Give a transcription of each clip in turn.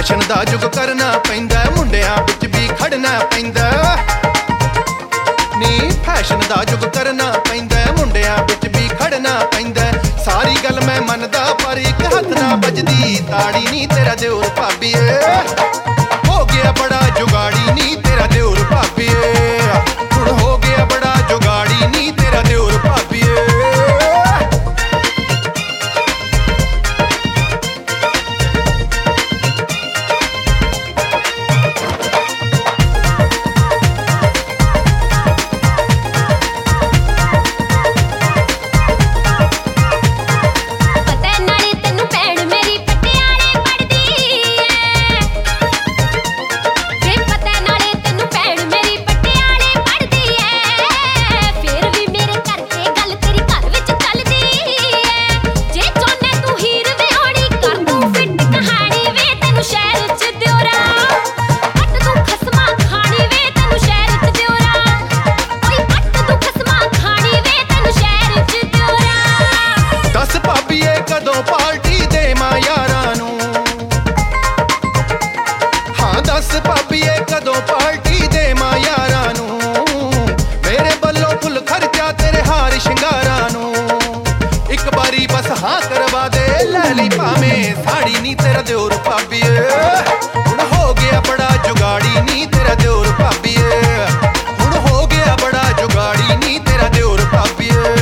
Fashion दा जुग करना पैंदा, मुंडियां विच भी खड़ना पैंदा नी। फैशन दा जुग करना पैंदा, मुंडियां विच भी खड़ना पैंदा। सारी गल मैं मनदा पर एक हथ ना बजदी ताड़ी नी तेरा दिओर भाबीए। हो गया बड़ा जुगाड़ी नी तेरा दिओर भाबीए, हुण हो गया बड़ा जुगाड़ी नी तेरा दिओर भाबीए। कदों पार्टी देवां यारां नूं, हाँ दस भाबीए कदों पार्टी देवां यारां नूं। मेरे बल्लों फुल खर्चा तेरे हार शिंगारां नूं। एक बारी बस हाँ करवा दे लै लई भावें साड़ी नी तेरा दिओर भाबीए। हुण हो गया बड़ा जुगाड़ी नी तेरा दिओर भाबीए, हुण हो गया बड़ा जुगाड़ी नी तेरा दिओर भाबीए।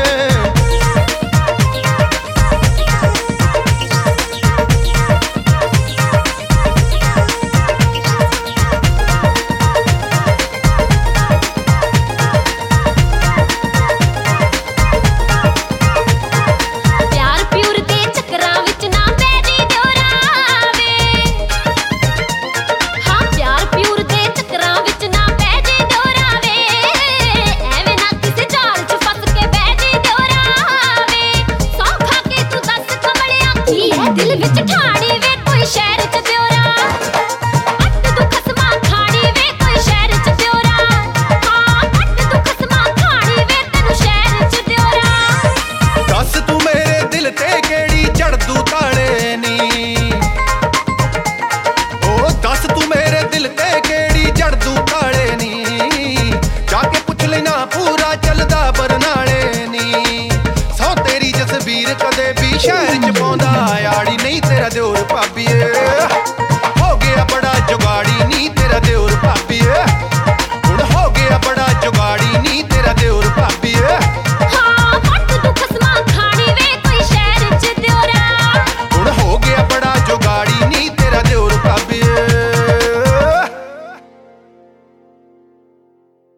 दिल विच ठाणी वे कोई शहर च दिओरा, अट तू खसमा खानी वे कोई शहर च दिओरा। हाँ अट तू खसमा खानी वे तेनू शहर च दिओरा। दस तू मेरे दिल ते केड़ी चढ़ दू ताले नी,